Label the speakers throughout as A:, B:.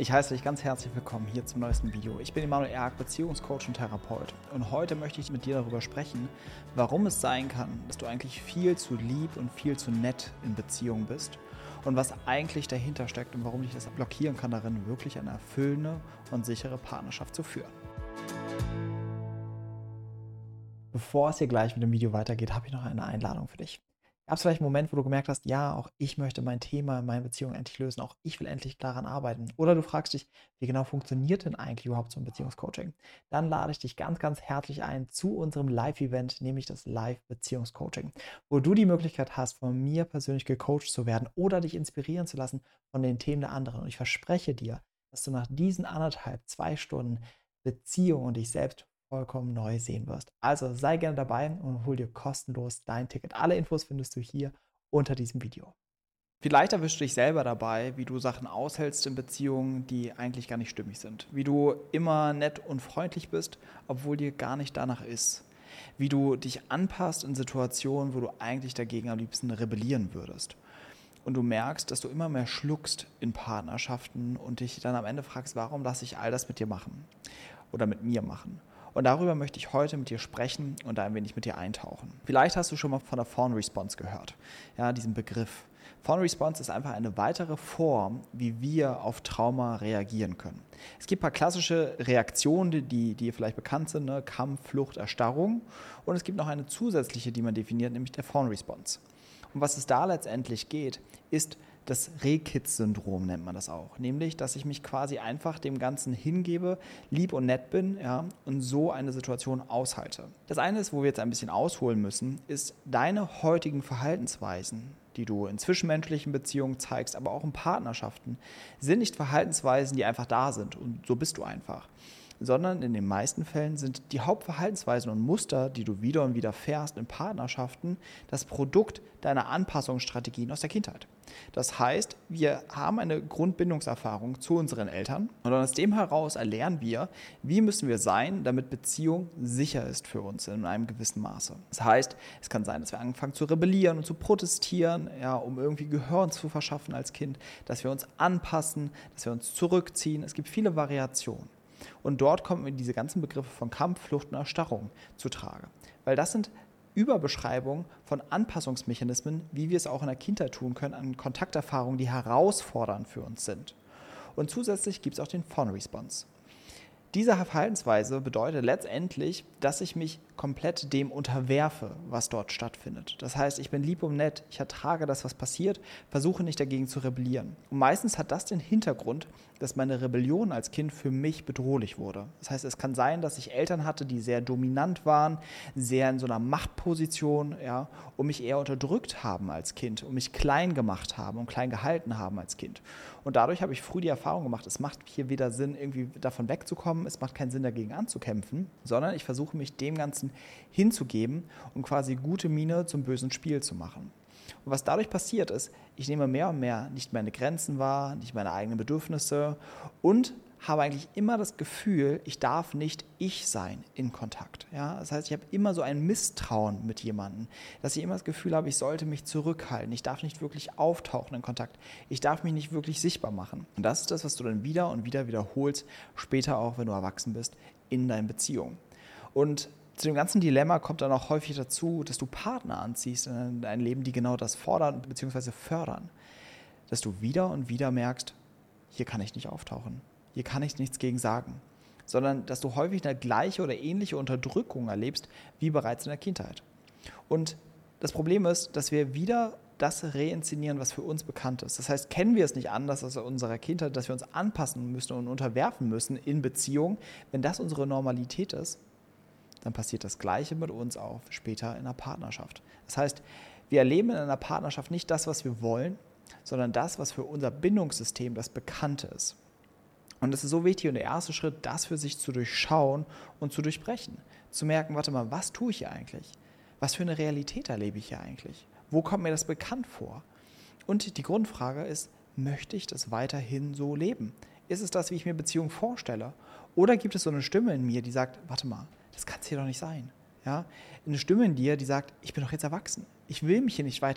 A: Ich heiße dich ganz herzlich willkommen hier zum neuesten Video. Ich bin Emanuel Erk, Beziehungscoach und Therapeut. Und heute möchte ich mit dir darüber sprechen, warum es sein kann, dass du eigentlich viel zu lieb und viel zu nett in Beziehungen bist und was eigentlich dahinter steckt und warum dich das blockieren kann, darin wirklich eine erfüllende und sichere Partnerschaft zu führen. Bevor es hier gleich mit dem Video weitergeht, habe ich noch eine Einladung für dich. Gab es vielleicht einen Moment, wo du gemerkt hast, ja, auch ich möchte mein Thema in meiner Beziehung endlich lösen, auch ich will endlich daran arbeiten. Oder du fragst dich, wie genau funktioniert denn eigentlich überhaupt so ein Beziehungscoaching? Dann lade ich dich ganz, ganz herzlich ein zu unserem Live-Event, nämlich das Live-Beziehungscoaching, wo du die Möglichkeit hast, von mir persönlich gecoacht zu werden oder dich inspirieren zu lassen von den Themen der anderen. Und ich verspreche dir, dass du nach diesen 2 Stunden Beziehung und dich selbst vollkommen neu sehen wirst. Also sei gerne dabei und hol dir kostenlos dein Ticket. Alle Infos findest du hier unter diesem Video. Vielleicht erwischst du dich selber dabei, wie du Sachen aushältst in Beziehungen, die eigentlich gar nicht stimmig sind. Wie du immer nett und freundlich bist, obwohl dir gar nicht danach ist. Wie du dich anpasst in Situationen, wo du eigentlich dagegen am liebsten rebellieren würdest. Und du merkst, dass du immer mehr schluckst in Partnerschaften und dich dann am Ende fragst, warum lasse ich all das mit dir machen oder mit mir machen. Und darüber möchte ich heute mit dir sprechen und da ein wenig mit dir eintauchen. Vielleicht hast du schon mal von der Fawn Response gehört, ja, diesen Begriff. Fawn Response ist einfach eine weitere Form, wie wir auf Trauma reagieren können. Es gibt ein paar klassische Reaktionen, die dir vielleicht bekannt sind, ne? Kampf, Flucht, Erstarrung. Und es gibt noch eine zusätzliche, die man definiert, nämlich der Fawn Response. Und was es da letztendlich geht, ist das Rehkitz-Syndrom, nennt man das auch. Nämlich, dass ich mich quasi einfach dem Ganzen hingebe, lieb und nett bin, ja, und so eine Situation aushalte. Das eine ist, wo wir jetzt ein bisschen ausholen müssen, ist deine heutigen Verhaltensweisen, die du in zwischenmenschlichen Beziehungen zeigst, aber auch in Partnerschaften, sind nicht Verhaltensweisen, die einfach da sind und so bist du einfach. Sondern in den meisten Fällen sind die Hauptverhaltensweisen und Muster, die du wieder und wieder fährst in Partnerschaften, das Produkt deiner Anpassungsstrategien aus der Kindheit. Das heißt, wir haben eine Grundbindungserfahrung zu unseren Eltern und aus dem heraus erlernen wir, wie müssen wir sein, damit Beziehung sicher ist für uns in einem gewissen Maße. Das heißt, es kann sein, dass wir anfangen zu rebellieren und zu protestieren, ja, um irgendwie Gehör zu verschaffen als Kind, dass wir uns anpassen, dass wir uns zurückziehen. Es gibt viele Variationen. Und dort kommen diese ganzen Begriffe von Kampf, Flucht und Erstarrung zutage. Weil das sind Überbeschreibungen von Anpassungsmechanismen, wie wir es auch in der Kindheit tun können, an Kontakterfahrungen, die herausfordernd für uns sind. Und zusätzlich gibt es auch den Fawn Response. Diese Verhaltensweise bedeutet letztendlich, dass ich mich komplett dem unterwerfe, was dort stattfindet. Das heißt, ich bin lieb und nett, ich ertrage das, was passiert, versuche nicht dagegen zu rebellieren. Und meistens hat das den Hintergrund, dass meine Rebellion als Kind für mich bedrohlich wurde. Das heißt, es kann sein, dass ich Eltern hatte, die sehr dominant waren, sehr in so einer Machtposition, ja, und mich eher unterdrückt haben als Kind und mich klein gemacht haben und klein gehalten haben als Kind. Und dadurch habe ich früh die Erfahrung gemacht, es macht hier weder Sinn, irgendwie davon wegzukommen, es macht keinen Sinn, dagegen anzukämpfen, sondern ich versuche mich dem Ganzen hinzugeben und quasi gute Miene zum bösen Spiel zu machen. Und was dadurch passiert ist, ich nehme mehr und mehr nicht meine Grenzen wahr, nicht meine eigenen Bedürfnisse und habe eigentlich immer das Gefühl, ich darf nicht ich sein in Kontakt. Ja? Das heißt, ich habe immer so ein Misstrauen mit jemandem, dass ich immer das Gefühl habe, ich sollte mich zurückhalten, ich darf nicht wirklich auftauchen in Kontakt, ich darf mich nicht wirklich sichtbar machen. Und das ist das, was du dann wieder und wieder wiederholst, später auch, wenn du erwachsen bist, in deinen Beziehungen. Und zu dem ganzen Dilemma kommt dann auch häufig dazu, dass du Partner anziehst in dein Leben, die genau das fordern bzw. fördern. Dass du wieder und wieder merkst, hier kann ich nicht auftauchen, hier kann ich nichts gegen sagen. Sondern dass du häufig eine gleiche oder ähnliche Unterdrückung erlebst, wie bereits in der Kindheit. Und das Problem ist, dass wir wieder das reinszenieren, was für uns bekannt ist. Das heißt, kennen wir es nicht anders als in unserer Kindheit, dass wir uns anpassen müssen und unterwerfen müssen in Beziehungen. Wenn das unsere Normalität ist, dann passiert das Gleiche mit uns auch später in einer Partnerschaft. Das heißt, wir erleben in einer Partnerschaft nicht das, was wir wollen, sondern das, was für unser Bindungssystem das Bekannte ist. Und es ist so wichtig und der erste Schritt, das für sich zu durchschauen und zu durchbrechen. Zu merken, warte mal, was tue ich hier eigentlich? Was für eine Realität erlebe ich hier eigentlich? Wo kommt mir das bekannt vor? Und die Grundfrage ist, möchte ich das weiterhin so leben? Ist es das, wie ich mir Beziehung vorstelle? Oder gibt es so eine Stimme in mir, die sagt, warte mal, das kann es hier doch nicht sein. Ja? Eine Stimme in dir, die sagt, ich bin doch jetzt erwachsen. Ich will mich hier nicht weiter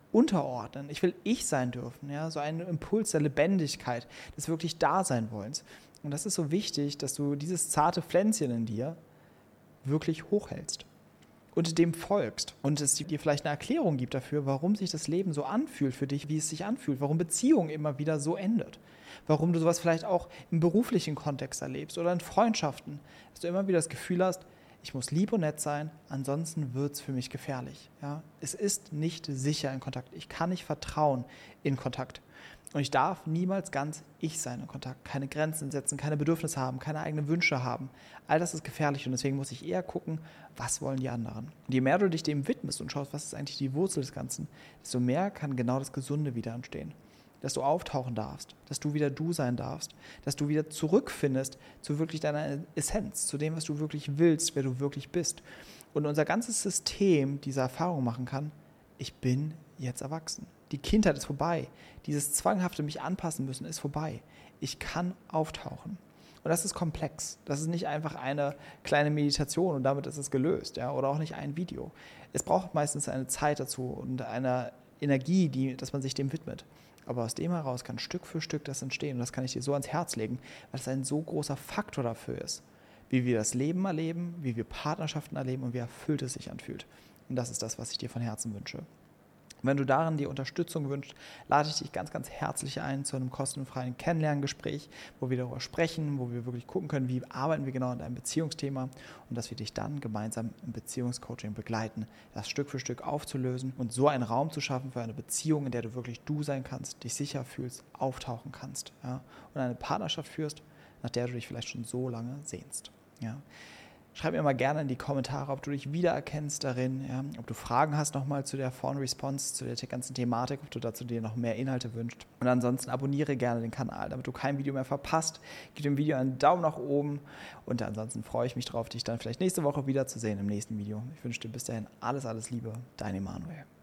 A: unterordnen. Ich will ich sein dürfen. Ja? So ein Impuls der Lebendigkeit, des wirklich Dasein-Wollens. Und das ist so wichtig, dass du dieses zarte Pflänzchen in dir wirklich hochhältst und dem folgst und es dir vielleicht eine Erklärung gibt dafür, warum sich das Leben so anfühlt für dich, wie es sich anfühlt, warum Beziehung immer wieder so endet, warum du sowas vielleicht auch im beruflichen Kontext erlebst oder in Freundschaften, dass du immer wieder das Gefühl hast, ich muss lieb und nett sein, ansonsten wird es für mich gefährlich. Ja? Es ist nicht sicher in Kontakt. Ich kann nicht vertrauen in Kontakt. Und ich darf niemals ganz ich sein in Kontakt. Keine Grenzen setzen, keine Bedürfnisse haben, keine eigenen Wünsche haben. All das ist gefährlich und deswegen muss ich eher gucken, was wollen die anderen. Und je mehr du dich dem widmest und schaust, was ist eigentlich die Wurzel des Ganzen, desto mehr kann genau das Gesunde wieder entstehen. Dass du auftauchen darfst, dass du wieder du sein darfst, dass du wieder zurückfindest zu wirklich deiner Essenz, zu dem, was du wirklich willst, wer du wirklich bist. Und unser ganzes System diese Erfahrung machen kann, ich bin jetzt erwachsen. Die Kindheit ist vorbei. Dieses zwanghafte mich anpassen müssen ist vorbei. Ich kann auftauchen. Und das ist komplex. Das ist nicht einfach eine kleine Meditation und damit ist es gelöst. Ja? Oder auch nicht ein Video. Es braucht meistens eine Zeit dazu und eine Energie, dass man sich dem widmet. Aber aus dem heraus kann Stück für Stück das entstehen. Und das kann ich dir so ans Herz legen, weil es ein so großer Faktor dafür ist, wie wir das Leben erleben, wie wir Partnerschaften erleben und wie erfüllt es sich anfühlt. Und das ist das, was ich dir von Herzen wünsche. Wenn du darin die Unterstützung wünschst, lade ich dich ganz, ganz herzlich ein zu einem kostenfreien Kennenlerngespräch, wo wir darüber sprechen, wo wir wirklich gucken können, wie arbeiten wir genau an deinem Beziehungsthema und dass wir dich dann gemeinsam im Beziehungscoaching begleiten, das Stück für Stück aufzulösen und so einen Raum zu schaffen für eine Beziehung, in der du wirklich du sein kannst, dich sicher fühlst, auftauchen kannst, ja, und eine Partnerschaft führst, nach der du dich vielleicht schon so lange sehnst. Ja. Schreib mir mal gerne in die Kommentare, ob du dich wiedererkennst darin, ja, ob du Fragen hast nochmal zu der Fawn Response, zu der ganzen Thematik, ob du dazu dir noch mehr Inhalte wünschst. Und ansonsten abonniere gerne den Kanal, damit du kein Video mehr verpasst. Gib dem Video einen Daumen nach oben und ansonsten freue ich mich darauf, dich dann vielleicht nächste Woche wiederzusehen im nächsten Video. Ich wünsche dir bis dahin alles, alles Liebe, dein Emanuel.